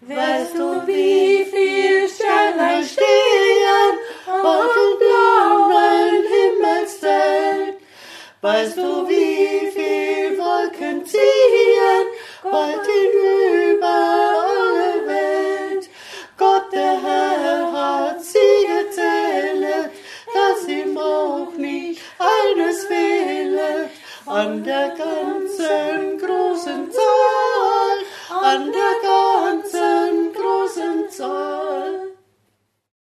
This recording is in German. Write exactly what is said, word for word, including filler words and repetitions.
Weißt du, wie viel Sterne stehen auf dem blauen Himmelszelt? Weißt du, wie viel Wolken ziehen Gold hinüber alle Welt? Gott, der Herr, hat sie gezählt, dass ihm auch nicht eines fehlet. An der ganzen großen Zahl, an der ganzen großen Zahl.